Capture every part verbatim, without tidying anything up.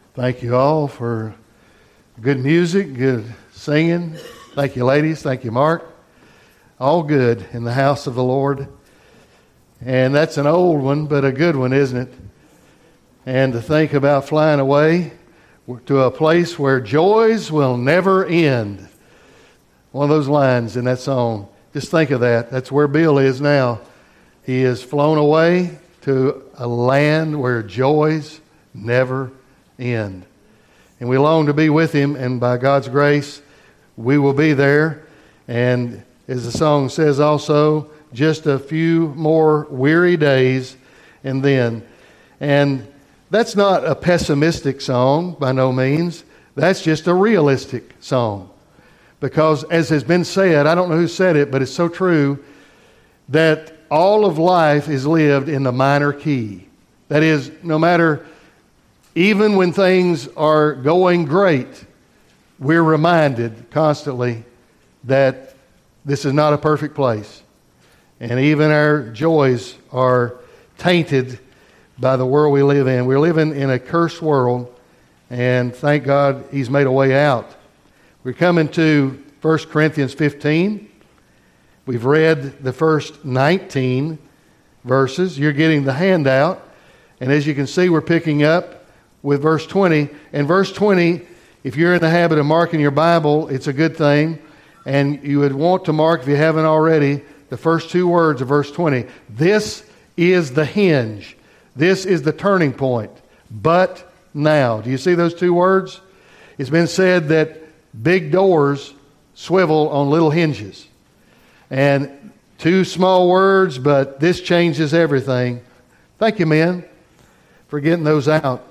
Thank you all for good music, good singing. Thank you, ladies. Thank you, Mark. All good in the house of the Lord. And that's an old one, but a good one, isn't it? And to think about flying away to a place where joys will never end. One of those lines in that song. Just think of that. That's where Bill is now. He is flown away to a land where joys never end. And we long to be with him, and by God's grace, we will be there. And as the song says also, just a few more weary days and then. And that's not a pessimistic song by no means. That's just a realistic song. Because as has been said, I don't know who said it, but it's so true, that all of life is lived in the minor key. That is, no matter, even when things are going great, we're reminded constantly that this is not a perfect place. And even our joys are tainted by the world we live in. We're living in a cursed world, and thank God He's made a way out. We're coming to First Corinthians fifteen. We've read the first nineteen verses. You're getting the handout. And as you can see, we're picking up with verse twenty. And verse twenty, if you're in the habit of marking your Bible, it's a good thing. And you would want to mark, if you haven't already, the first two words of verse twenty. This is the hinge. This is the turning point. But now. Do you see those two words? It's been said that big doors swivel on little hinges. And two small words, but this changes everything. Thank you, men, for getting those out.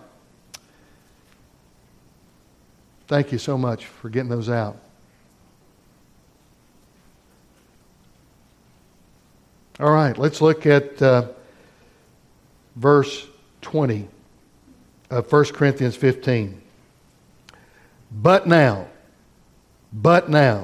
Thank you so much for getting those out. All right, let's look at uh, verse twenty of First Corinthians fifteen. But now, but now,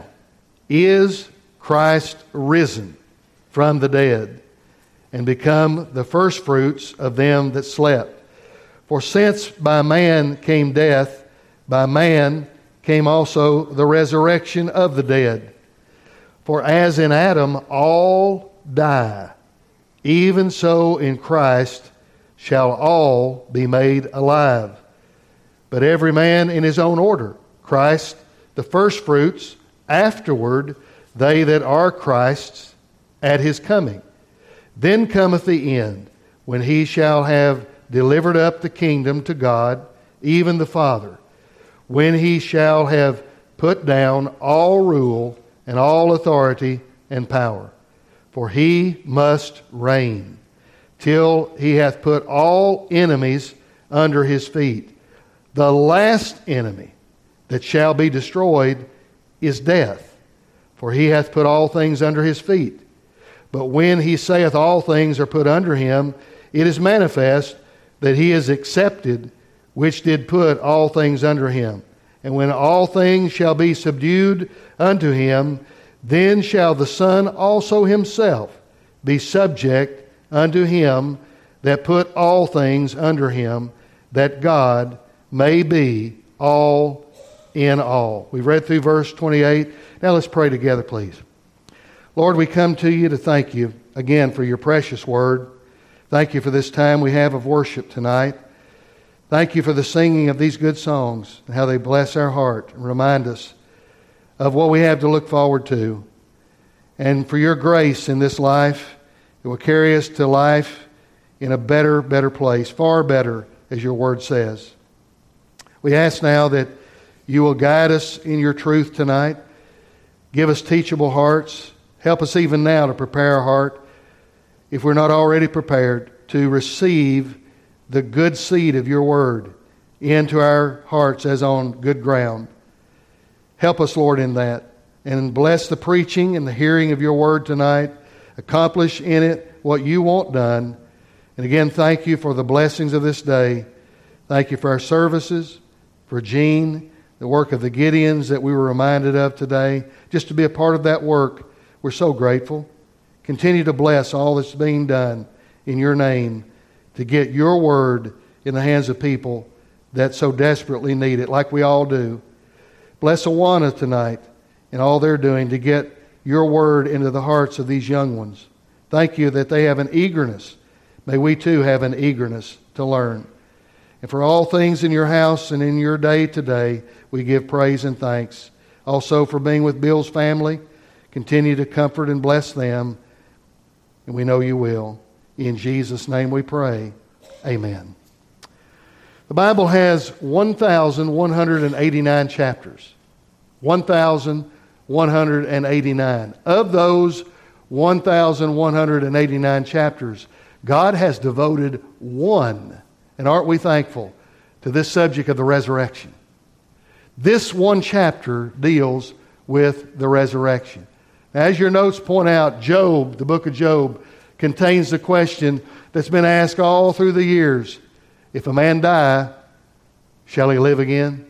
is Christ risen from the dead, and become the firstfruits of them that slept. For since by man came death, by man came also the resurrection of the dead. For as in Adam all die, even so in Christ shall all be made alive. But every man in his own order, Christ the firstfruits, afterward they that are Christ's at his coming. Then cometh the end, when he shall have delivered up the kingdom to God, even the Father, when he shall have put down all rule and all authority and power. For he must reign, till he hath put all enemies under his feet. The last enemy that shall be destroyed is death, for he hath put all things under his feet. But when he saith all things are put under him, it is manifest that he is accepted, which did put all things under him. And when all things shall be subdued unto him, then shall the Son also himself be subject unto him that put all things under him, that God may be all in all. We've read through verse twenty-eight. Now let's pray together, please. Lord, we come to you to thank you again for your precious word. Thank you for this time we have of worship tonight. Thank you for the singing of these good songs and how they bless our heart and remind us of what we have to look forward to. And for your grace in this life, it will carry us to life in a better, better place, far better, as your word says. We ask now that you will guide us in your truth tonight. Give us teachable hearts. Help us even now to prepare our heart, if we're not already prepared, to receive the good seed of your word into our hearts as on good ground. Help us, Lord, in that. And bless the preaching and the hearing of your word tonight. Accomplish in it what you want done. And again, thank you for the blessings of this day. Thank you for our services, for Gene, the work of the Gideons that we were reminded of today. Just to be a part of that work, we're so grateful. Continue to bless all that's being done in your name to get your word in the hands of people that so desperately need it, like we all do. Bless Awana tonight and all they're doing to get your word into the hearts of these young ones. Thank you that they have an eagerness. May we too have an eagerness to learn. And for all things in your house and in your day today, we give praise and thanks. Also for being with Bill's family, continue to comfort and bless them. And we know you will. In Jesus' name we pray. Amen. The Bible has one thousand one hundred eighty-nine chapters. one thousand one hundred eighty-nine. Of those one thousand one hundred eighty-nine chapters, God has devoted one, and aren't we thankful, to this subject of the resurrection. This one chapter deals with the resurrection. Now, as your notes point out, Job, the book of Job, contains the question that's been asked all through the years. If a man die, shall he live again?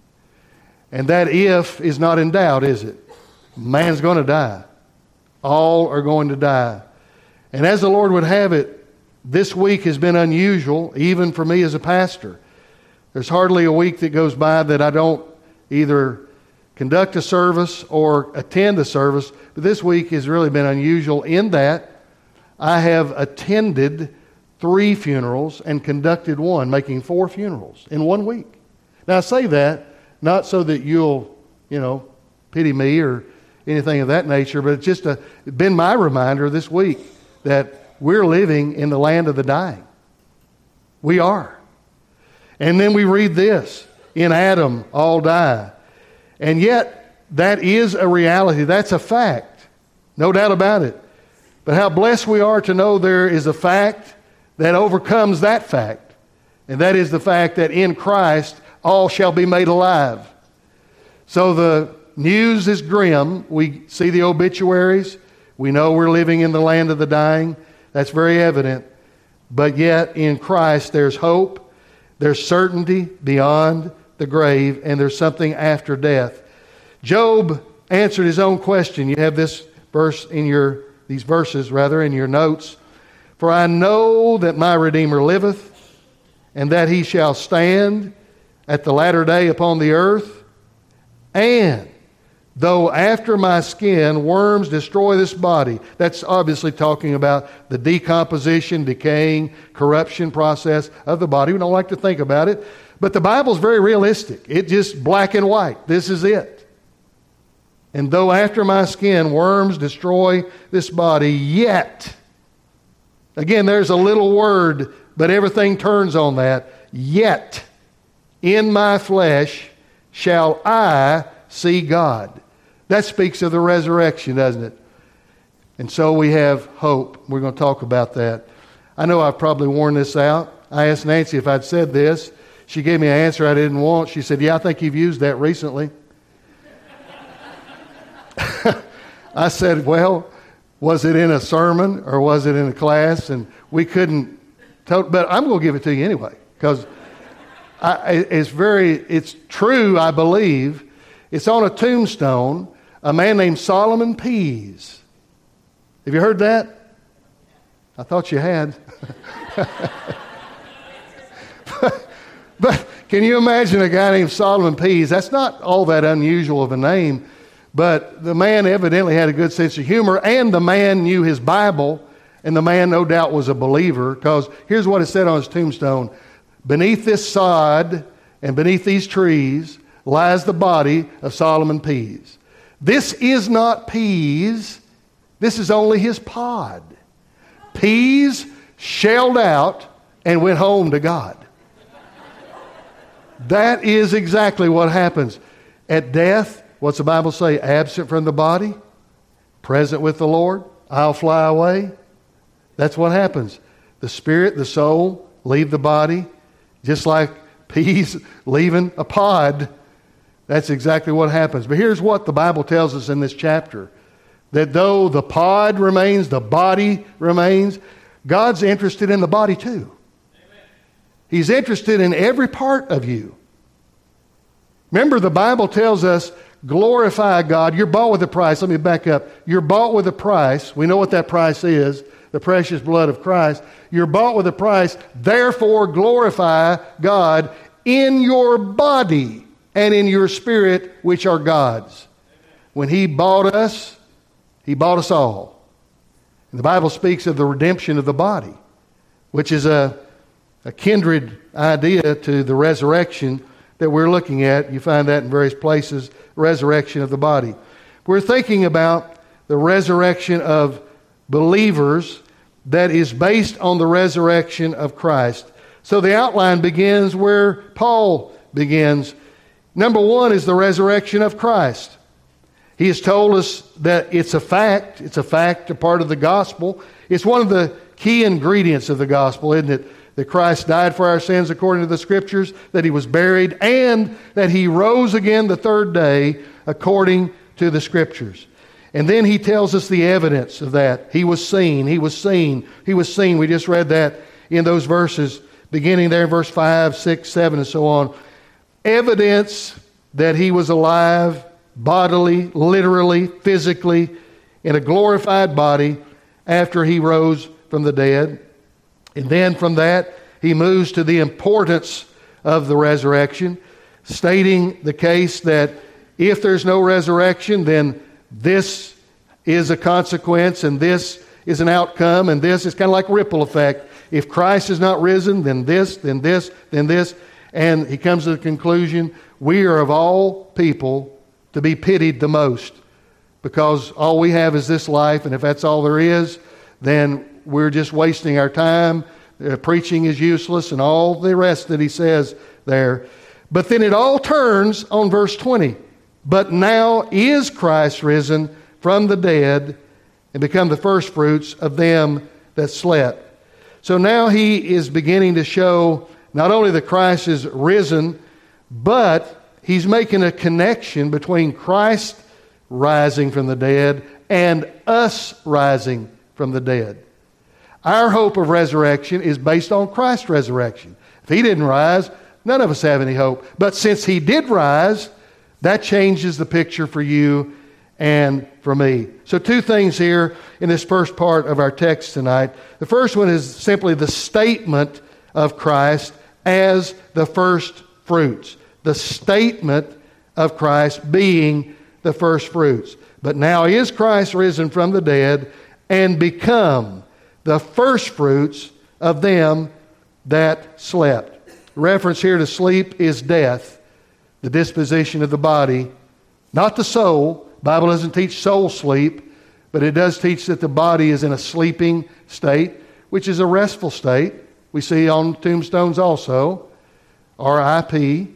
And that if is not in doubt, is it? Man's going to die. All are going to die. And as the Lord would have it, this week has been unusual, even for me as a pastor. There's hardly a week that goes by that I don't either conduct a service or attend a service. But this week has really been unusual in that I have attended three funerals and conducted one, making four funerals in one week. Now I say that not so that you'll, you know, pity me or anything of that nature, but it's just a, it's been my reminder this week that we're living in the land of the dying. We are. And then we read this, in Adam all die. And yet that is a reality. That's a fact. No doubt about it. But how blessed we are to know there is a fact that overcomes that fact. And that is the fact that in Christ all shall be made alive. So the news is grim. We see the obituaries. We know we're living in the land of the dying. That's very evident. But yet in Christ there's hope. There's certainty beyond the grave. And there's something after death. Job answered his own question. You have this verse in your, these verses rather, in your notes. For I know that my Redeemer liveth, and that he shall stand at the latter day upon the earth. And though after my skin worms destroy this body, that's obviously talking about the decomposition, decaying, corruption process of the body. We don't like to think about it, but the Bible's very realistic. It's just black and white. This is it. And though after my skin worms destroy this body, yet, again, there's a little word, but everything turns on that. Yet in my flesh shall I see God. That speaks of the resurrection, doesn't it? And so we have hope. We're going to talk about that. I know I've probably worn this out. I asked Nancy if I'd said this. She gave me an answer I didn't want. She said, yeah, I think you've used that recently. I said, well, was it in a sermon or was it in a class? And we couldn't tell, but I'm going to give it to you anyway, because it's very, it's true, I believe. It's on a tombstone, a man named Solomon Pease. Have you heard that? I thought you had. but, but can you imagine a guy named Solomon Pease? That's not all that unusual of a name. But the man evidently had a good sense of humor, and the man knew his Bible, and the man no doubt was a believer, because here's what it said on his tombstone. Beneath this sod and beneath these trees lies the body of Solomon Pease. This is not Pease. This is only his pod. Pease shelled out and went home to God. That is exactly what happens. At death, what's the Bible say? Absent from the body, present with the Lord. I'll fly away. That's what happens. The spirit, the soul, leave the body, just like peas leaving a pod. That's exactly what happens. But here's what the Bible tells us in this chapter. That though the pod remains, the body remains, God's interested in the body too. Amen. He's interested in every part of you. Remember, the Bible tells us, glorify God. You're bought with a price. Let me back up. You're bought with a price. We know what that price is. The precious blood of Christ. You're bought with a price. Therefore, glorify God in your body and in your spirit, which are God's. When He bought us, He bought us all. And the Bible speaks of the redemption of the body, which is a, a kindred idea to the resurrection that we're looking at. You find that in various places, resurrection of the body. We're thinking about the resurrection of believers that is based on the resurrection of Christ. So the outline begins where Paul begins. Number one is the resurrection of Christ. He has told us that it's a fact. It's a fact, a part of the gospel. It's one of the key ingredients of the gospel, isn't it? That Christ died for our sins according to the Scriptures, that He was buried, and that He rose again the third day according to the Scriptures. And then He tells us the evidence of that. He was seen, He was seen, He was seen. We just read that in those verses, beginning there in verse five, six, seven, and so on. Evidence that He was alive, bodily, literally, physically, in a glorified body after He rose from the dead. And then from that, he moves to the importance of the resurrection, stating the case that if there's no resurrection, then this is a consequence and this is an outcome, and this is kind of like ripple effect. If Christ is not risen, then this, then this, then this. And he comes to the conclusion, we are of all people to be pitied the most, because all we have is this life, and if that's all there is, then we're just wasting our time. Uh, preaching is useless, and all the rest that he says there. But then it all turns on verse twenty. But now is Christ risen from the dead and become the firstfruits of them that slept. So now he is beginning to show not only that Christ is risen, but he's making a connection between Christ rising from the dead and us rising from the dead. Our hope of resurrection is based on Christ's resurrection. If He didn't rise, none of us have any hope. But since He did rise, that changes the picture for you and for me. So two things here in this first part of our text tonight. The first one is simply the statement of Christ as the first fruits. The statement of Christ being the first fruits. But now is Christ risen from the dead and become the first fruits of them that slept. The reference here to sleep is death, the disposition of the body, not the soul. The Bible doesn't teach soul sleep, but it does teach that the body is in a sleeping state, which is a restful state. We see on tombstones also, R I P,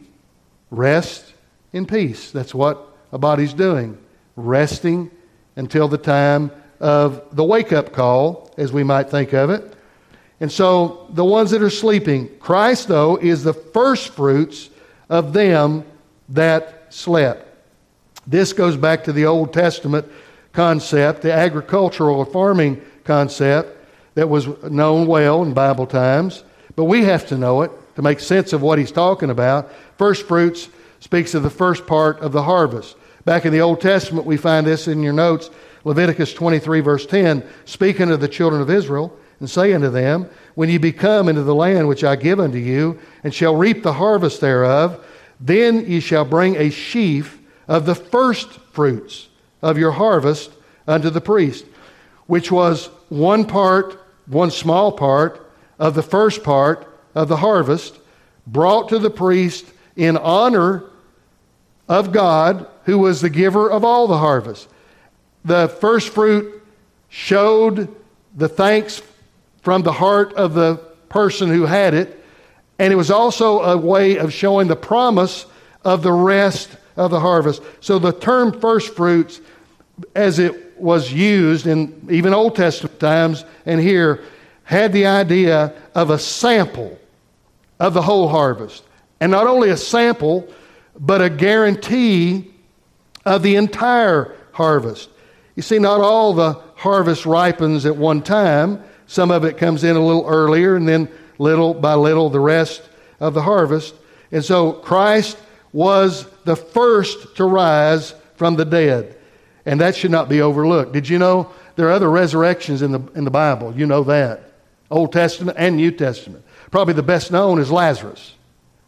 rest in peace. That's what a body's doing, resting until the time of the wake-up call, as we might think of it. And so the ones that are sleeping, Christ, though, is the first fruits of them that slept. This goes back to the Old Testament concept, the agricultural or farming concept that was known well in Bible times. But we have to know it to make sense of what he's talking about. First fruits speaks of the first part of the harvest. Back in the Old Testament, we find this in your notes, Leviticus twenty-three, verse ten, speak unto the children of Israel, and say unto them, when ye be come into the land which I give unto you, and shall reap the harvest thereof, then ye shall bring a sheaf of the first fruits of your harvest unto the priest, which was one part, one small part of the first part of the harvest, brought to the priest in honor of God, who was the giver of all the harvest. The first fruit showed the thanks from the heart of the person who had it, and it was also a way of showing the promise of the rest of the harvest. So the term first fruits, as it was used in even Old Testament times and here, had the idea of a sample of the whole harvest. And not only a sample, but a guarantee of the entire harvest. You see, not all the harvest ripens at one time. Some of it comes in a little earlier, and then little by little the rest of the harvest. And so Christ was the first to rise from the dead. And that should not be overlooked. Did you know there are other resurrections in the in the Bible? You know that. Old Testament and New Testament. Probably the best known is Lazarus.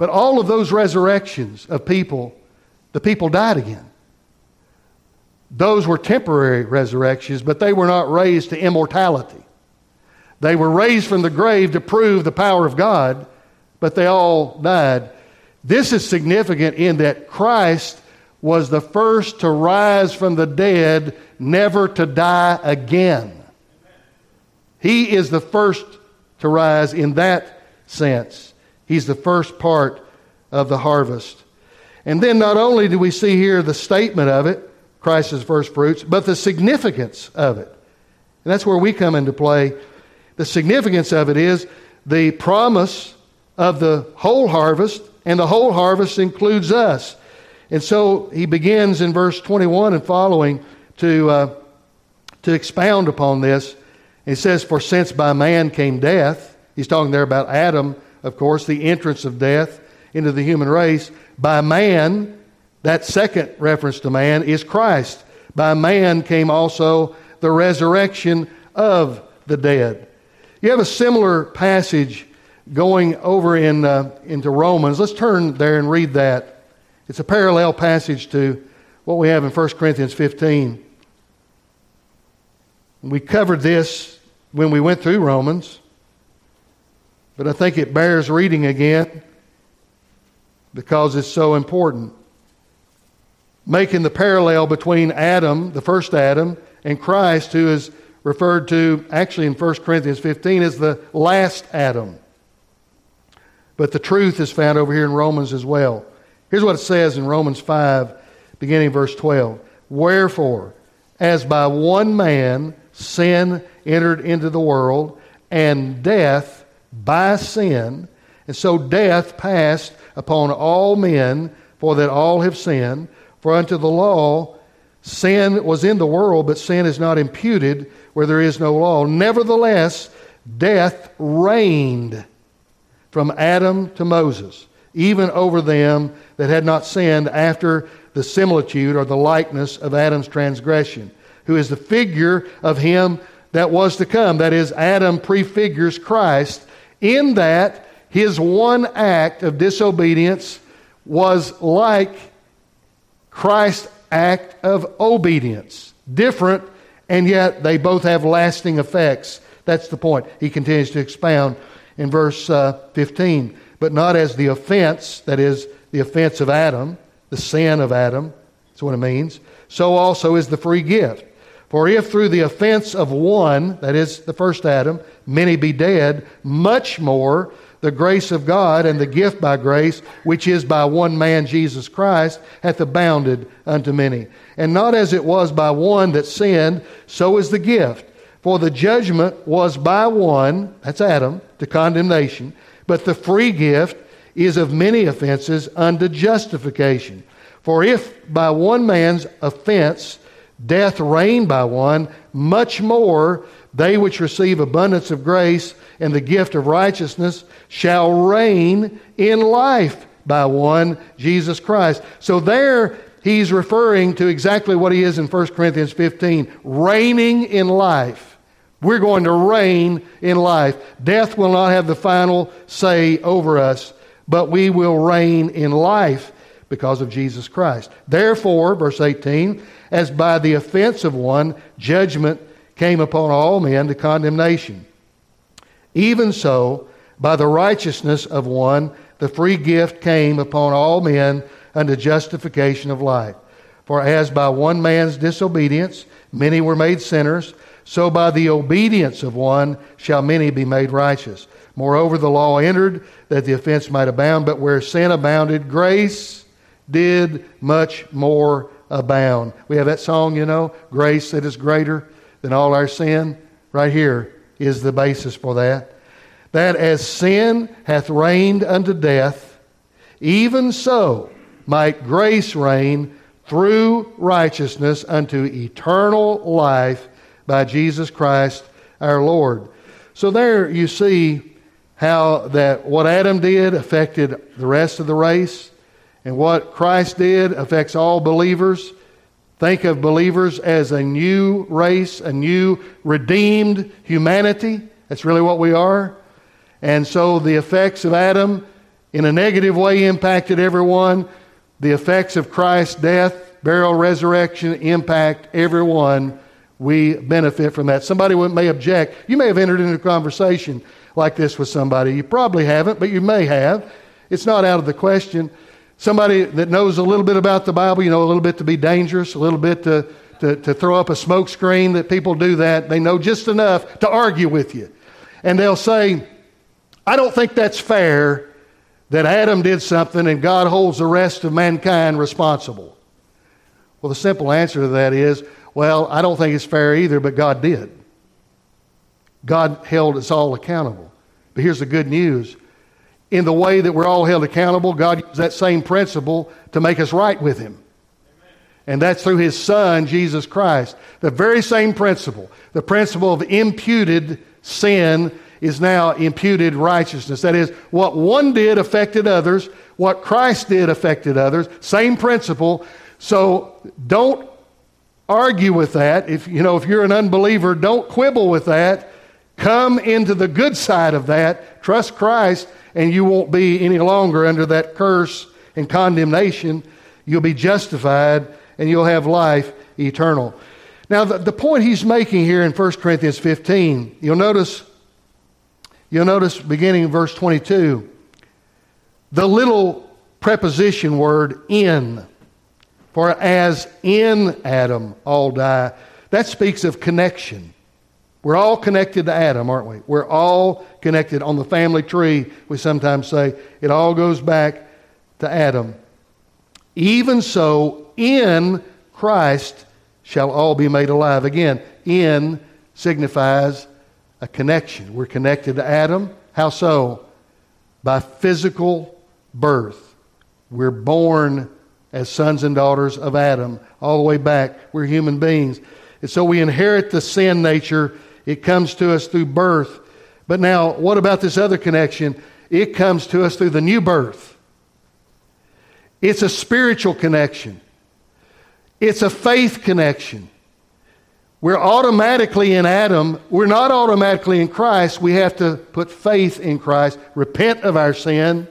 But all of those resurrections of people, the people died again. Those were temporary resurrections, but they were not raised to immortality. They were raised from the grave to prove the power of God, but they all died. This is significant in that Christ was the first to rise from the dead, never to die again. He is the first to rise in that sense. He's the first part of the harvest. And then not only do we see here the statement of it, Christ's first fruits, but the significance of it. And that's where we come into play. The significance of it is the promise of the whole harvest, and the whole harvest includes us. And so he begins in verse twenty-one and following to, uh, to expound upon this. He says, for since by man came death, he's talking there about Adam, of course, the entrance of death into the human race. By man, that second reference to man is Christ. By man came also the resurrection of the dead. You have a similar passage going over in uh, into Romans. Let's turn there and read that. It's a parallel passage to what we have in First Corinthians fifteen. We covered this when we went through Romans, but I think it bears reading again because it's so important. Making the parallel between Adam, the first Adam, and Christ, who is referred to actually in First Corinthians fifteen as the last Adam. But the truth is found over here in Romans as well. Here's what it says in Romans five, beginning verse twelve. Wherefore, as by one man sin entered into the world, and death by sin, and so death passed upon all men, for that all have sinned. For unto the law sin was in the world, but sin is not imputed where there is no law. Nevertheless, death reigned from Adam to Moses, even over them that had not sinned after the similitude or the likeness of Adam's transgression, who is the figure of him that was to come. That is, Adam prefigures Christ, in that his one act of disobedience was like Christ's act of obedience. Different, and yet they both have lasting effects. That's the point. He continues to expound in verse uh, fifteen. But not as the offense, that is, the offense of Adam, the sin of Adam, that's what it means. So also is the free gift. For if through the offense of one, that is the first Adam, many be dead, much more the grace of God and the gift by grace, which is by one man Jesus Christ, hath abounded unto many. And not as it was by one that sinned, so is the gift. For the judgment was by one, that's Adam, to condemnation, but the free gift is of many offenses unto justification. For if by one man's offense death reigned by one, much more they which receive abundance of grace and the gift of righteousness shall reign in life by one, Jesus Christ. So there he's referring to exactly what he is in First Corinthians fifteen, reigning in life. We're going to reign in life. Death will not have the final say over us, but we will reign in life because of Jesus Christ. Therefore, verse eighteen, as by the offense of one, judgment came upon all men to condemnation. Even so, by the righteousness of one, the free gift came upon all men unto justification of life. For as by one man's disobedience many were made sinners, so by the obedience of one shall many be made righteous. Moreover, the law entered that the offense might abound, but where sin abounded, grace did much more abound. We have that song, you know, grace that is greater than all our sin. Right here is the basis for that. That as sin hath reigned unto death, even so might grace reign through righteousness unto eternal life by Jesus Christ our Lord. So there you see how that what Adam did affected the rest of the race, and what Christ did affects all believers. Think of believers as a new race, a new redeemed humanity. That's really what we are. And so the effects of Adam in a negative way impacted everyone, the effects of Christ's death, burial, resurrection impact everyone. We benefit from that. Somebody may object. You may have entered into a conversation like this with somebody. You probably haven't, but you may have. It's not out of the question. Somebody that knows a little bit about the Bible, you know, a little bit to be dangerous, a little bit to, to, to throw up a smoke screen, that people do that. They know just enough to argue with you. And they'll say, I don't think that's fair that Adam did something and God holds the rest of mankind responsible. Well, the simple answer to that is, well, I don't think it's fair either, but God did. God held us all accountable. But here's the good news. In the way that we're all held accountable, God used that same principle to make us right with Him. Amen. And that's through His Son, Jesus Christ. The very same principle, the principle of imputed sin, is now imputed righteousness. That is, what one did affected others, what Christ did affected others. Same principle. So don't argue with that. If you know, if you're an unbeliever, don't quibble with that. Come into the good side of that. Trust Christ, and you won't be any longer under that curse and condemnation. You'll be justified, and you'll have life eternal. Now, the, the point he's making here in First Corinthians fifteen, you'll notice, you'll notice beginning in verse twenty-two, the little preposition word in. For as in Adam all die, that speaks of connection. We're all connected to Adam, aren't we? We're all connected on the family tree. We sometimes say it all goes back to Adam. Even so, in Christ shall all be made alive. Again, in signifies a connection. We're connected to Adam. How so? By physical birth. We're born as sons and daughters of Adam, all the way back. We're human beings. And so we inherit the sin nature. It comes to us through birth. But now, what about this other connection? It comes to us through the new birth. It's a spiritual connection. It's a faith connection. We're automatically in Adam. We're not automatically in Christ. We have to put faith in Christ, repent of our sin,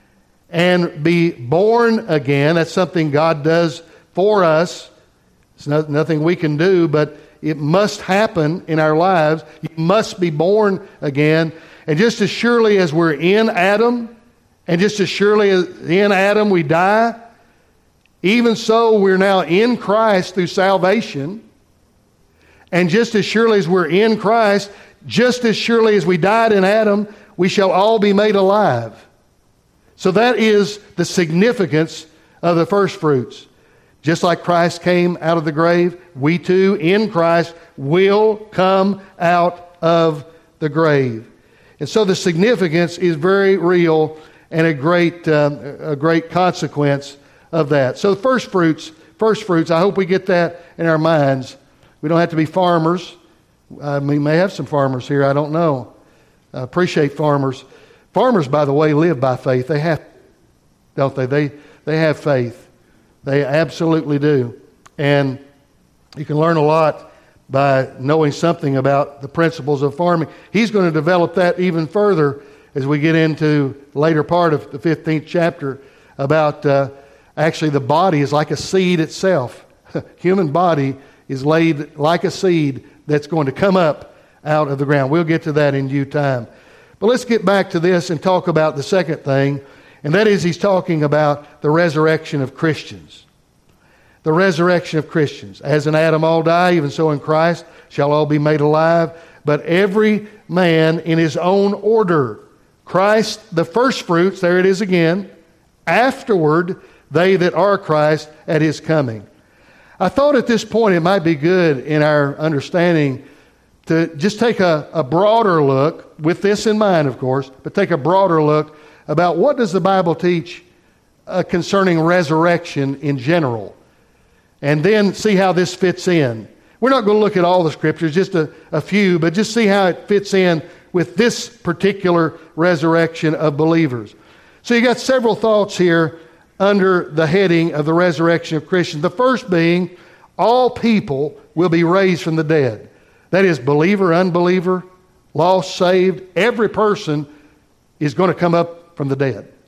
and be born again. That's something God does for us. It's not, nothing we can do, but it must happen in our lives. You must be born again. And just as surely as we're in Adam, and just as surely as in Adam we die, even so we're now in Christ through salvation. And just as surely as we're in Christ, just as surely as we died in Adam, we shall all be made alive. So that is the significance of the first fruits. Just like Christ came out of the grave, we too, in Christ, will come out of the grave. And so the significance is very real and a great, um, a great consequence of that. So first fruits, first fruits, I hope we get that in our minds. We don't have to be farmers. Uh, we may have some farmers here, I don't know. I appreciate farmers. Farmers, by the way, live by faith. They have, don't they? They they have faith. They absolutely do. And you can learn a lot by knowing something about the principles of farming. He's going to develop that even further as we get into the later part of the fifteenth chapter about uh, actually the body is like a seed itself. Human body is laid like a seed that's going to come up out of the ground. We'll get to that in due time. But let's get back to this and talk about the second thing, and that is he's talking about the resurrection of Christians. The resurrection of Christians. As in Adam all die, even so in Christ shall all be made alive, but every man in his own order. Christ, the first fruits, there it is again. Afterward, they that are Christ at his coming. I thought at this point it might be good in our understanding to just take a, a broader look, with this in mind, of course, but take a broader look about what does the Bible teach uh, concerning resurrection in general, and then see how this fits in. We're not going to look at all the scriptures, just a, a few, but just see how it fits in with this particular resurrection of believers. So you got several thoughts here under the heading of the resurrection of Christians. The first being, all people will be raised from the dead. That is, believer, unbeliever, lost, saved, every person is going to come up from the dead.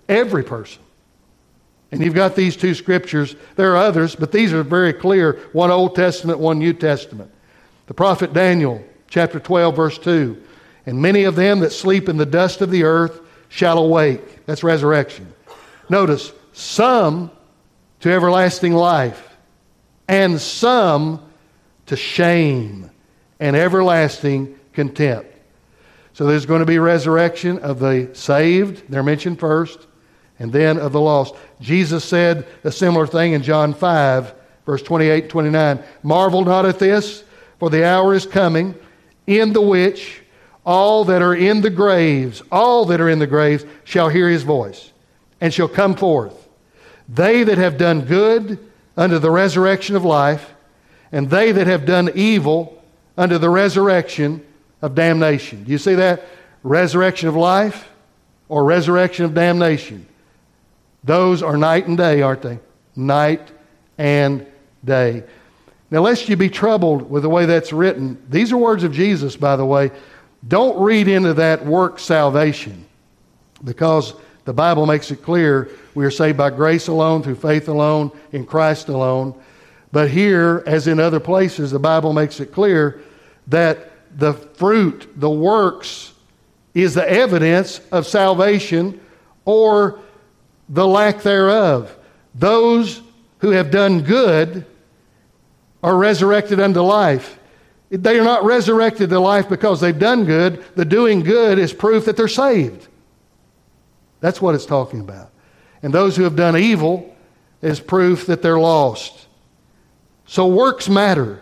Every person. And you've got these two scriptures. There are others, but these are very clear. One Old Testament, one New Testament. The prophet Daniel, chapter twelve, verse two. And many of them that sleep in the dust of the earth shall awake. That's resurrection. Notice, some to everlasting life, and some to shame and everlasting contempt. So there's going to be resurrection of the saved, they're mentioned first, and then of the lost. Jesus said a similar thing in John five, verse twenty-eight and twenty-nine. Marvel not at this, for the hour is coming, in the which all that are in the graves, all that are in the graves shall hear his voice, and shall come forth. They that have done good unto the resurrection of life, and they that have done evil unto the resurrection of damnation. Do you see that? Resurrection of life or resurrection of damnation. Those are night and day, aren't they? Night and day. Now, lest you be troubled with the way that's written, these are words of Jesus, by the way. Don't read into that work salvation, because the Bible makes it clear we are saved by grace alone, through faith alone, in Christ alone. But here, as in other places, the Bible makes it clear that the fruit, the works, is the evidence of salvation or the lack thereof. Those who have done good are resurrected unto life. They are not resurrected to life because they've done good. The doing good is proof that they're saved. That's what it's talking about. And those who have done evil is proof that they're lost. So works matter.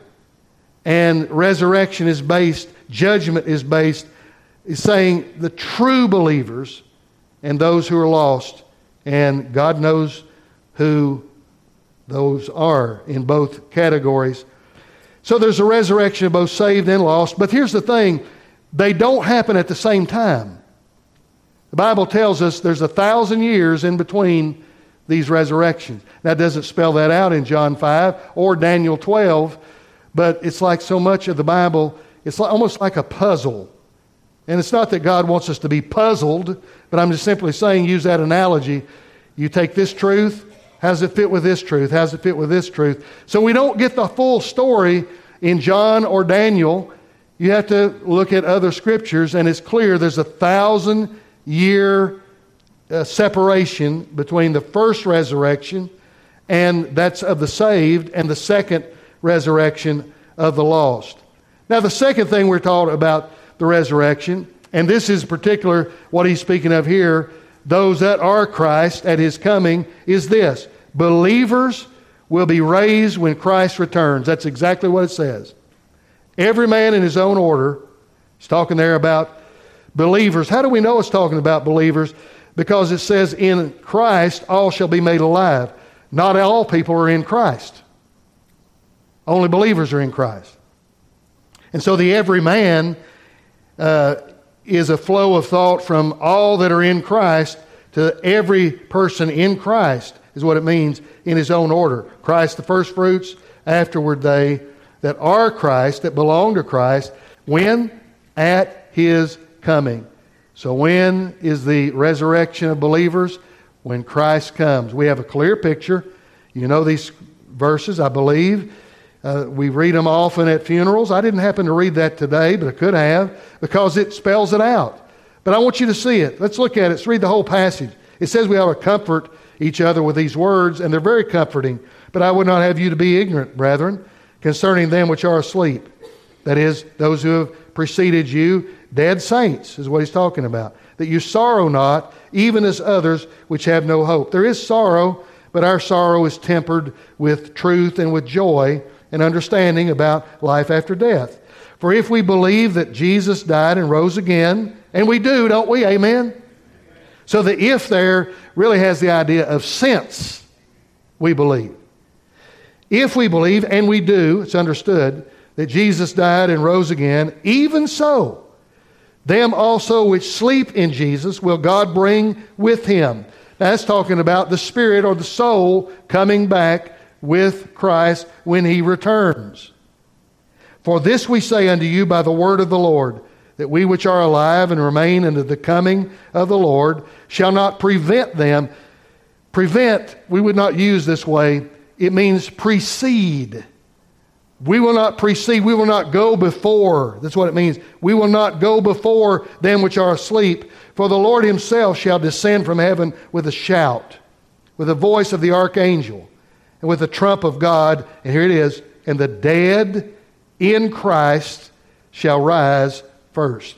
And resurrection is based, judgment is based, is saying the true believers and those who are lost. And God knows who those are in both categories. So there's a resurrection of both saved and lost. But here's the thing, they don't happen at the same time. The Bible tells us there's a thousand years in between these resurrections. Now, it doesn't spell that out in John five or Daniel twelve, but it's like so much of the Bible, it's like, almost like a puzzle. And it's not that God wants us to be puzzled, but I'm just simply saying, use that analogy. You take this truth, how does it fit with this truth? How does it fit with this truth? So we don't get the full story in John or Daniel. You have to look at other scriptures, and it's clear there's a thousand year uh, separation between the first resurrection, and that's of the saved, and the second resurrection of the lost. Now, the second thing we're taught about the resurrection, and this is particular what he's speaking of here, those that are Christ at his coming, is this: believers will be raised when Christ returns. That's exactly what it says. Every man in his own order. He's talking there about believers. How do we know it's talking about believers? Because it says, in Christ all shall be made alive. Not all people are in Christ. Only believers are in Christ. And so the every man uh, is a flow of thought from all that are in Christ to every person in Christ, is what it means, in his own order. Christ the first fruits, afterward they that are Christ, that belong to Christ. When? At his coming. So when is the resurrection of believers? When Christ comes. We have a clear picture. You know these verses, I believe. Uh, we read them often at funerals. I didn't happen to read that today, but I could have, because it spells it out. But I want you to see it. Let's look at it. Let's read the whole passage. It says we ought to comfort each other with these words, and they're very comforting. But I would not have you to be ignorant, brethren, concerning them which are asleep. That is, those who have preceded you, dead saints, is what he's talking about. That you sorrow not, even as others which have no hope. There is sorrow, but our sorrow is tempered with truth and with joy and understanding about life after death. For if we believe that Jesus died and rose again, and we do, don't we? Amen? So the if there really has the idea of since we believe. If we believe, and we do, it's understood, that Jesus died and rose again, even so, them also which sleep in Jesus will God bring with him. That's talking about the spirit or the soul coming back with Christ when he returns. For this we say unto you by the word of the Lord, that we which are alive and remain unto the coming of the Lord shall not prevent them. Prevent, we would not use this way. It means precede. We will not precede. We will not go before. That's what it means. We will not go before them which are asleep. For the Lord himself shall descend from heaven with a shout, with the voice of the archangel, and with the trump of God. And here it is. And the dead in Christ shall rise first.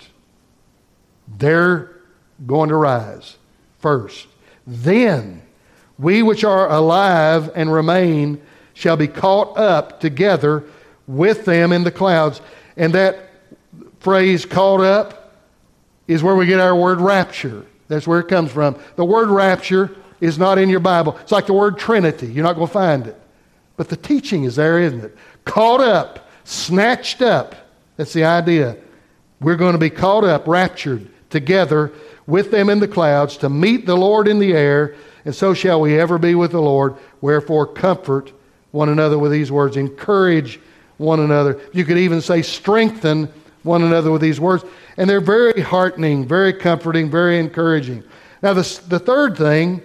They're going to rise first. Then we which are alive and remain shall be caught up together with them in the clouds. And that phrase, caught up, is where we get our word rapture. That's where it comes from. The word rapture is not in your Bible. It's like the word Trinity. You're not going to find it. But the teaching is there, isn't it? Caught up, snatched up. That's the idea. We're going to be caught up, raptured together with them in the clouds to meet the Lord in the air, and so shall we ever be with the Lord. Wherefore comfort one another with these words. Encourage one another. You could even say strengthen one another with these words. And they're very heartening, very comforting, very encouraging. Now the, the third thing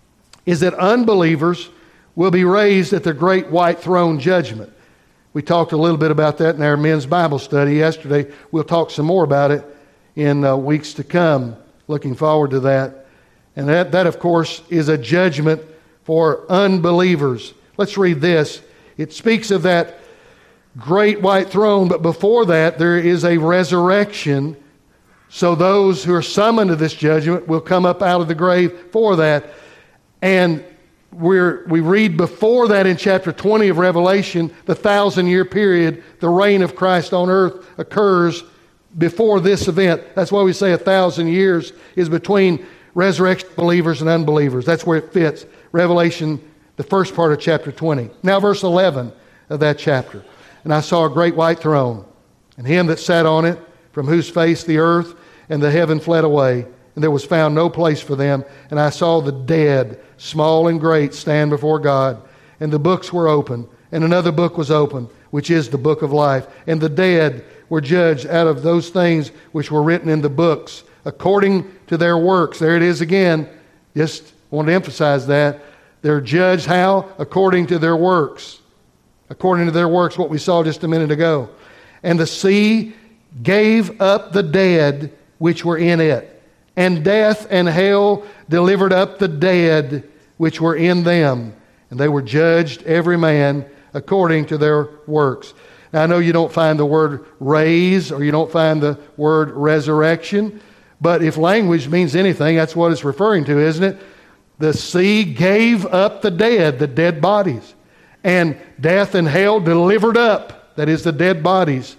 is that unbelievers will be raised at the great white throne judgment. We talked a little bit about that in our men's Bible study yesterday. We'll talk some more about it in uh, weeks to come. Looking forward to that. And that, that, of course, is a judgment for unbelievers. Let's read this. It speaks of that great white throne, but before that, there is a resurrection. So those who are summoned to this judgment will come up out of the grave for that. And We're, we read before that in chapter twenty of Revelation, the thousand-year period, the reign of Christ on earth occurs before this event. That's why we say a thousand years is between resurrection believers and unbelievers. That's where it fits. Revelation, the first part of chapter twenty. Now verse eleven of that chapter. And I saw a great white throne, and him that sat on it, from whose face the earth and the heaven fled away, and there was found no place for them. And I saw the dead, small and great, stand before God. And the books were open. And another book was opened, which is the book of life. And the dead were judged out of those things which were written in the books, according to their works. There it is again. Just want to emphasize that. They're judged how? According to their works. According to their works, what we saw just a minute ago. And the sea gave up the dead which were in it. And death and hell delivered up the dead which were in them. And they were judged, every man, according to their works. Now, I know you don't find the word raise, or you don't find the word resurrection. But if language means anything, that's what it's referring to, isn't it? The sea gave up the dead, the dead bodies. And death and hell delivered up, that is, the dead bodies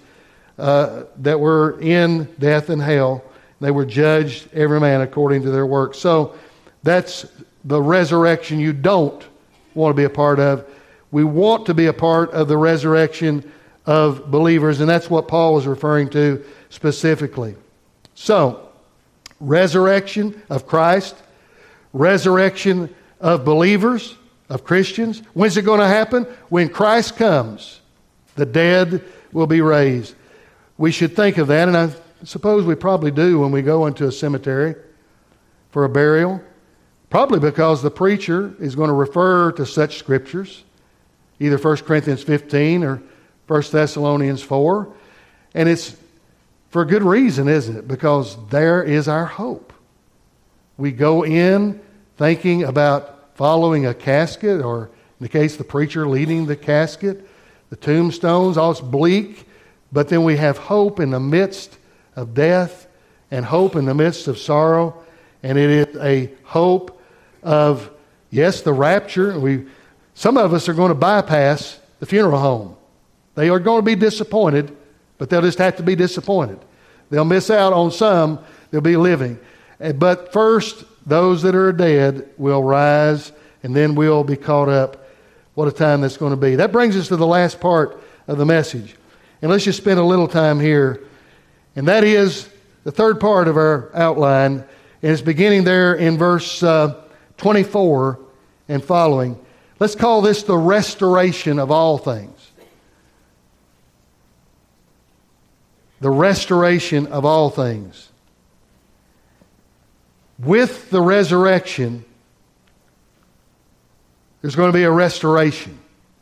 uh, that were in death and hell. They were judged, every man according to their works. So that's the resurrection you don't want to be a part of. We want to be a part of the resurrection of believers, and that's what Paul was referring to specifically. So, resurrection of Christ, resurrection of believers, of Christians. When's it going to happen? When Christ comes, the dead will be raised. We should think of that, and I suppose we probably do when we go into a cemetery for a burial. Probably because the preacher is going to refer to such scriptures, either First Corinthians fifteen or First Thessalonians four. And it's for good reason, isn't it? Because there is our hope. We go in thinking about following a casket, or in the case the preacher leading the casket, the tombstones, all it's bleak. But then we have hope in the midst of death and hope in the midst of sorrow. And it is a hope of, yes, the rapture. We, some of us are going to bypass the funeral home. They are going to be disappointed, but they'll just have to be disappointed. They'll miss out on some. They'll be living. But first, those that are dead will rise, and then we'll be caught up. What a time that's going to be. That brings us to the last part of the message. And let's just spend a little time here. And that is the third part of our outline. And it's beginning there in verse uh, twenty-four and following. Let's call this the restoration of all things. the restoration of all things. With the resurrection, there's going to be a restoration.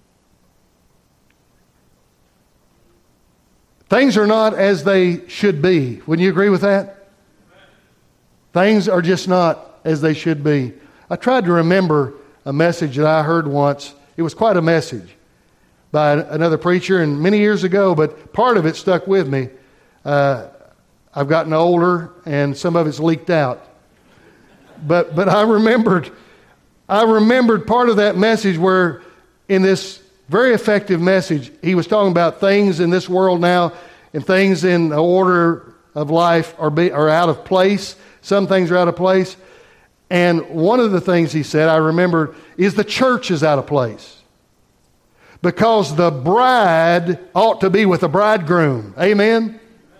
Things are not as they should be. Wouldn't you agree with that? Things are just not as they should be. I tried to remember a message that I heard once. It was quite a message by another preacher, and many years ago, but part of it stuck with me. Uh, I've gotten older, and some of it's leaked out. But but I remembered, I remembered part of that message where, in this very effective message, he was talking about things in this world now, and things in the order of life are be, are out of place. Some things are out of place, and one of the things he said, I remembered, is the church is out of place. Because the bride ought to be with the bridegroom. Amen?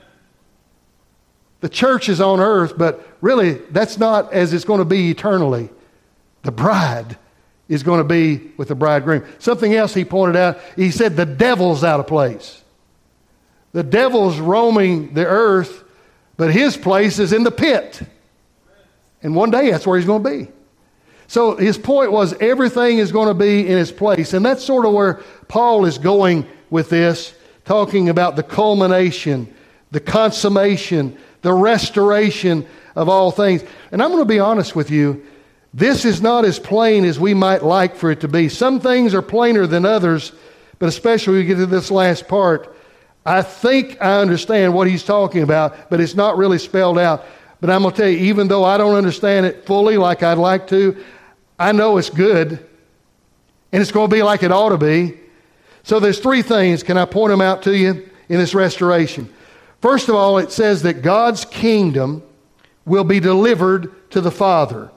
The church is on earth, but really that's not as it's going to be eternally. The bride is going to be with the bridegroom. Something else he pointed out, he said the devil's out of place. The devil's roaming the earth, but his place is in the pit. And one day that's where he's going to be. So his point was everything is going to be in its place. And that's sort of where Paul is going with this, talking about the culmination, the consummation, the restoration of all things. And I'm going to be honest with you, this is not as plain as we might like for it to be. Some things are plainer than others, but especially when we get to this last part, I think I understand what he's talking about, but it's not really spelled out. But I'm going to tell you, even though I don't understand it fully like I'd like to, I know it's good, and it's going to be like it ought to be. So there's three things. Can I point them out to you in this restoration? First of all, it says that God's kingdom will be delivered to the Father.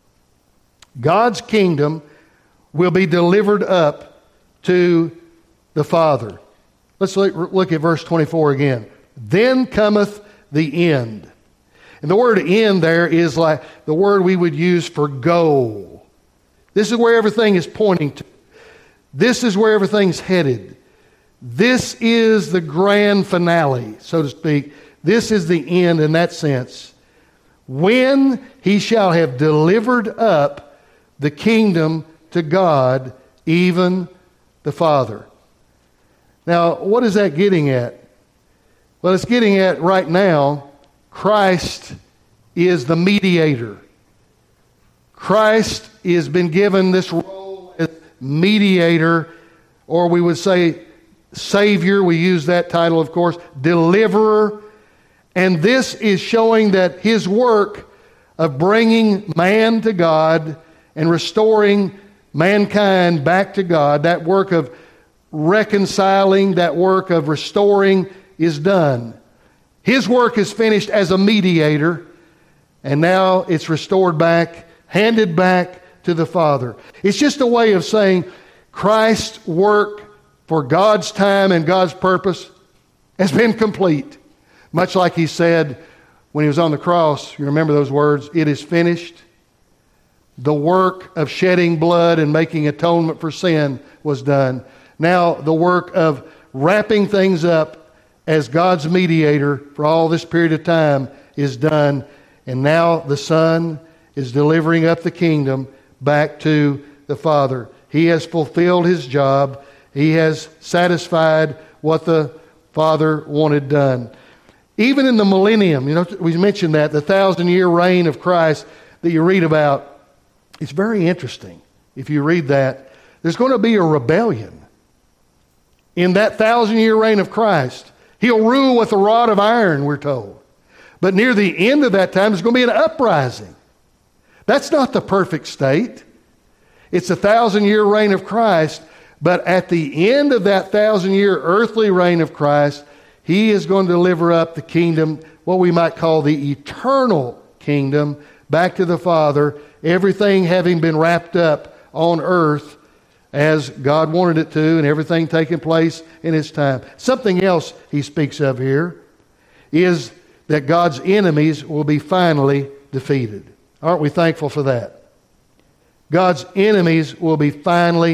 God's kingdom will be delivered up to the Father. Let's look, look at verse twenty-four again. Then cometh the end. And the word end there is like the word we would use for goal. This is where everything is pointing to. This is where everything's headed. This is the grand finale, so to speak. This is the end in that sense. When he shall have delivered up the kingdom to God, even the Father. Now, what is that getting at? Well, it's getting at right now, Christ is the mediator. Christ has been given this role as mediator, or we would say Savior. We use that title, of course, deliverer. And this is showing that his work of bringing man to God and restoring mankind back to God, that work of reconciling, that work of restoring is done. His work is finished as a mediator, and now it's restored back, handed back to the Father. It's just a way of saying Christ's work for God's time and God's purpose has been complete. Much like he said when he was on the cross, you remember those words, "It is finished." The work of shedding blood and making atonement for sin was done. Now the work of wrapping things up as God's mediator for all this period of time is done. And now the Son is delivering up the kingdom back to the Father. He has fulfilled his job. He has satisfied what the Father wanted done. Even in the millennium, you know, we mentioned that, the thousand-year reign of Christ that you read about, it's very interesting. If you read that, there's going to be a rebellion in that thousand-year reign of Christ. He'll rule with a rod of iron, we're told. But near the end of that time, there's going to be an uprising. That's not the perfect state. It's a thousand-year reign of Christ, but at the end of that thousand-year earthly reign of Christ, he is going to deliver up the kingdom, what we might call the eternal kingdom, back to the Father, everything having been wrapped up on earth as God wanted it to, and everything taking place in His time. Something else he speaks of here is that God's enemies will be finally defeated. Aren't we thankful for that? God's enemies will be finally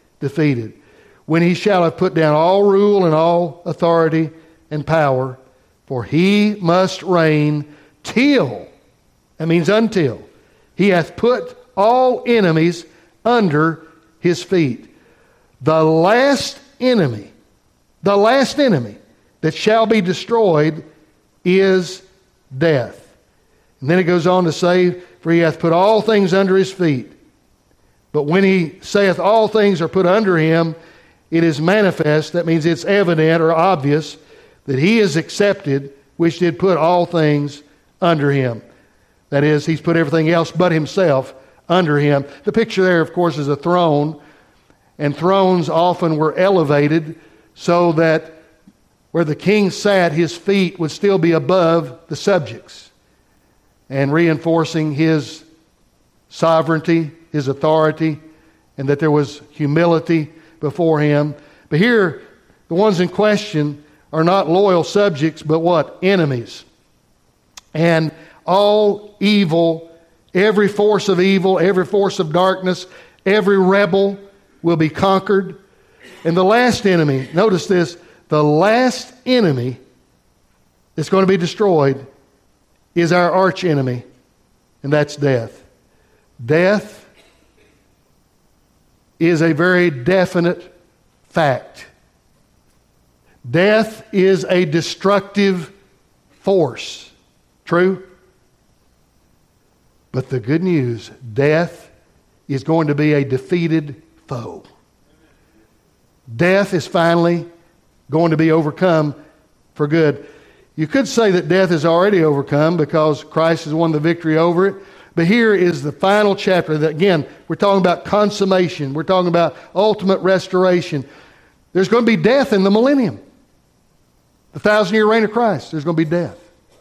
defeated. When He shall have put down all rule and all authority and power, For he must reign till, that means until, he hath put all enemies under his feet. The last enemy, the last enemy that shall be destroyed is death. And then it goes on to say, for he hath put all things under his feet. But when he saith all things are put under him, it is manifest, that means it's evident or obvious, that he is accepted, which did put all things under him. That is, he's put everything else but himself under him. The picture there, of course, is a throne. And thrones often were elevated so that where the king sat, his feet would still be above the subjects, and reinforcing his sovereignty, his authority, and that there was humility before him. But here, the ones in question are not loyal subjects, but what? Enemies. And all evil, every force of evil, every force of darkness, every rebel will be conquered. And the last enemy, notice this, the last enemy that's going to be destroyed is our arch enemy, and that's death. Death is a very definite fact. Death is a destructive force. True? But the good news, death is going to be a defeated foe. Death is finally going to be overcome for good. You could say that death is already overcome because Christ has won the victory over it. But here is the final chapter. That, again, we're talking about consummation. We're talking about ultimate restoration. There's going to be death in the millennium. The thousand-year reign of Christ, there's going to be death.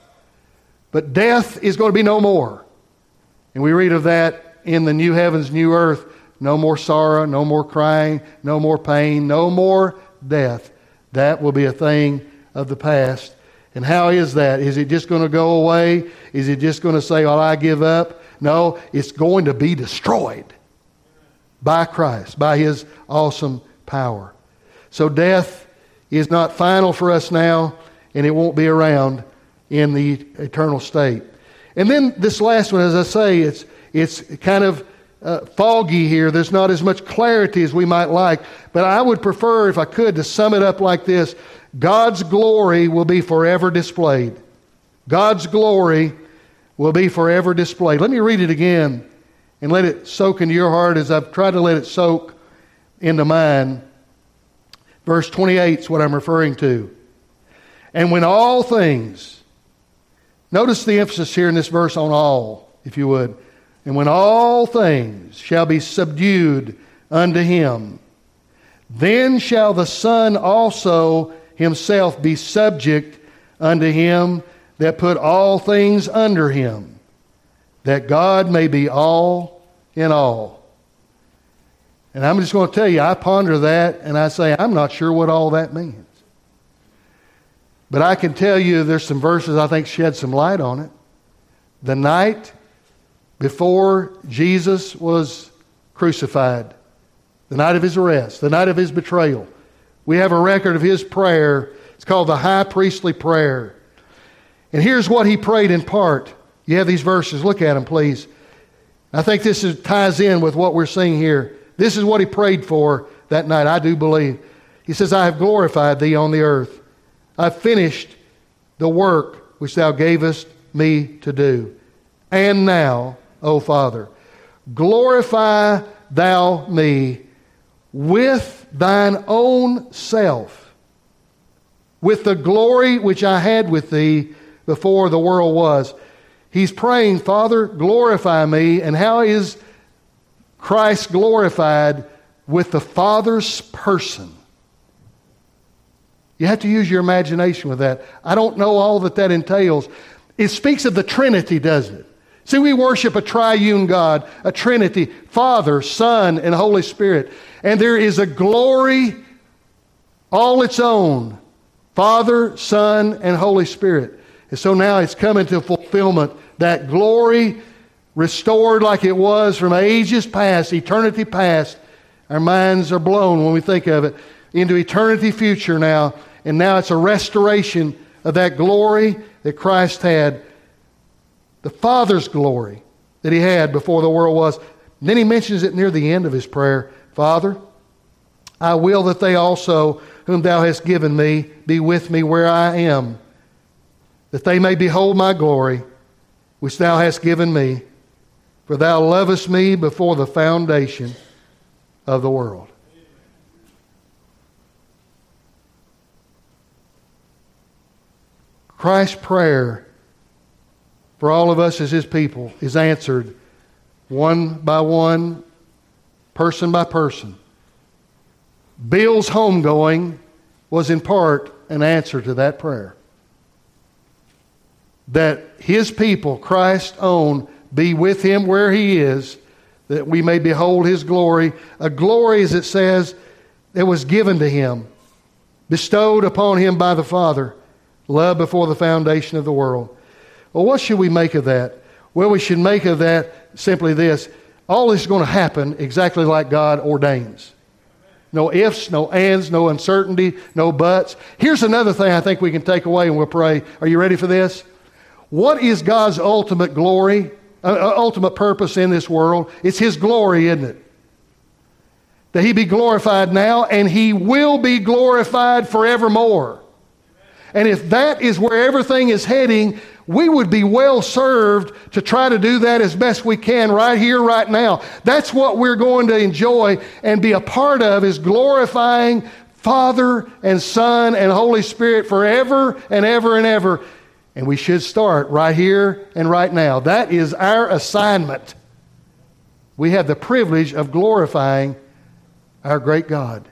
But death is going to be no more. And we read of that in the new heavens, new earth. No more sorrow, no more crying, no more pain, no more death. That will be a thing of the past. And how is that? Is it just going to go away? Is it just going to say, well, I give up? No, it's going to be destroyed by Christ, by His awesome power. So death is not final for us now, and it won't be around in the eternal state. And then this last one, as I say, it's it's kind of uh, foggy here. There's not as much clarity as we might like. But I would prefer, if I could, to sum it up like this. God's glory will be forever displayed. God's glory will be forever displayed. Let me read it again and let it soak into your heart as I've tried to let it soak into mine. Verse twenty-eight is what I'm referring to. And when all things, notice the emphasis here in this verse on all, if you would. And when all things shall be subdued unto Him, then shall the Son also Himself be subject unto Him that put all things under Him, that God may be all in all. And I'm just going to tell you, I ponder that and I say, I'm not sure what all that means. But I can tell you there's some verses I think shed some light on it. The night before Jesus was crucified, the night of His arrest, the night of His betrayal, we have a record of His prayer. It's called the high priestly prayer. And here's what He prayed in part. You have these verses. Look at them, please. I think this is, ties in with what we're seeing here. This is what He prayed for that night, I do believe. He says, I have glorified Thee on the earth. I've finished the work which Thou gavest me to do. And now, O Father, glorify Thou me with Thine own self, with the glory which I had with Thee before the world was. He's praying, Father, glorify me. And how is Christ glorified? With the Father's person. You have to use your imagination with that. I don't know all that that entails. It speaks of the Trinity, doesn't it? See, we worship a triune God, a Trinity, Father, Son, and Holy Spirit. And there is a glory all its own, Father, Son, and Holy Spirit. And so now it's coming to fulfillment. That glory restored like it was from ages past, eternity past. Our minds are blown when we think of it. Into eternity future now. And now it's a restoration of that glory that Christ had, the Father's glory that he had before the world was. And then he mentions it near the end of his prayer. Father, I will that they also, whom thou hast given me, be with me where I am, that they may behold my glory, which thou hast given me, for thou lovest me before the foundation of the world. Christ's prayer for all of us as his people is answered one by one, person by person. Bill's homegoing was in part an answer to that prayer. That his people, Christ's own, be with him where he is, that we may behold his glory. A glory, as it says, that was given to him, bestowed upon him by the Father, love before the foundation of the world. Well, what should we make of that? Well, we should make of that simply this. All this is going to happen exactly like God ordains. No ifs, no ands, no uncertainty, no buts. Here's another thing I think we can take away and we'll pray. Are you ready for this? What is God's ultimate glory, uh, ultimate purpose in this world? It's his glory, isn't it? That he be glorified now and he will be glorified forevermore. And if that is where everything is heading, we would be well served to try to do that as best we can right here, right now. That's what we're going to enjoy and be a part of, is glorifying Father and Son and Holy Spirit forever and ever and ever. And we should start right here and right now. That is our assignment. We have the privilege of glorifying our great God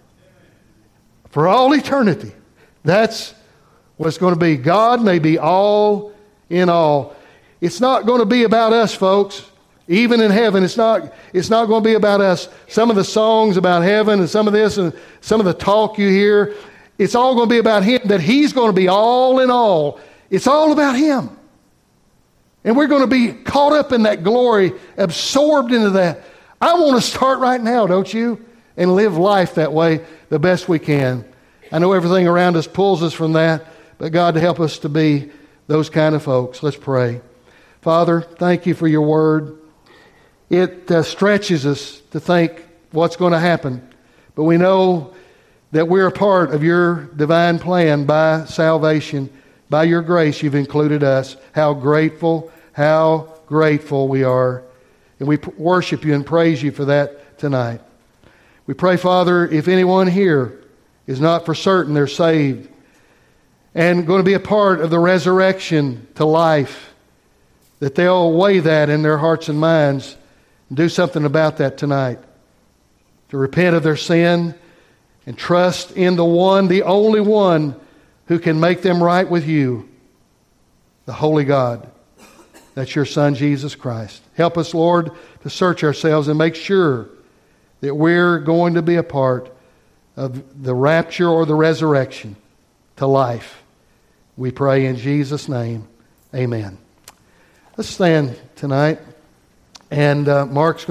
for all eternity. That's what it's going to be. God may be all in all. It's not going to be about us, folks. Even in heaven, it's not, it's not going to be about us. Some of the songs about heaven and some of this and some of the talk you hear, it's all going to be about him, that he's going to be all in all. It's all about him. And we're going to be caught up in that glory, absorbed into that. I want to start right now, don't you? And live life that way the best we can. I know everything around us pulls us from that, but God, to help us to be those kind of folks. Let's pray. Father, thank you for your word. It uh, stretches us to think what's going to happen. But we know that we're a part of your divine plan by salvation. By your grace, you've included us. How grateful, how grateful we are. And we worship you and praise you for that tonight. We pray, Father, if anyone here is not for certain they're saved and going to be a part of the resurrection to life, that they'll weigh that in their hearts and minds and do something about that tonight. To repent of their sin and trust in the one, the only one who can make them right with you, the Holy God. That's your Son, Jesus Christ. Help us, Lord, to search ourselves and make sure that we're going to be a part of the rapture or the resurrection to life. We pray in Jesus' name. Amen. Let's stand tonight. And uh, Mark's going